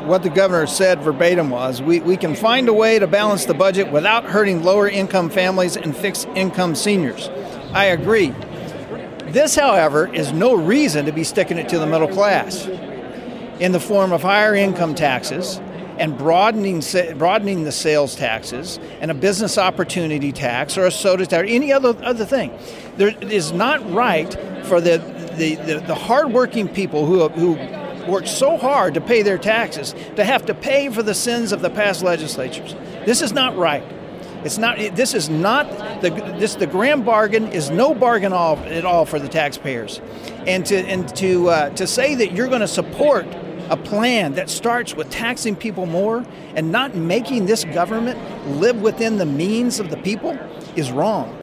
what the governor said verbatim was, we can find a way to balance the budget without hurting lower income families and fixed income seniors. I agree. This, however, is no reason to be sticking it to the middle class in the form of higher income taxes and broadening the sales taxes and a business opportunity tax or a soda tax or any other thing. It is not right for the hardworking people who work so hard to pay their taxes to have to pay for the sins of the past legislatures. This is not right. The grand bargain is no bargain at all for the taxpayers. And to say that you're going to support a plan that starts with taxing people more and not making this government live within the means of the people is wrong.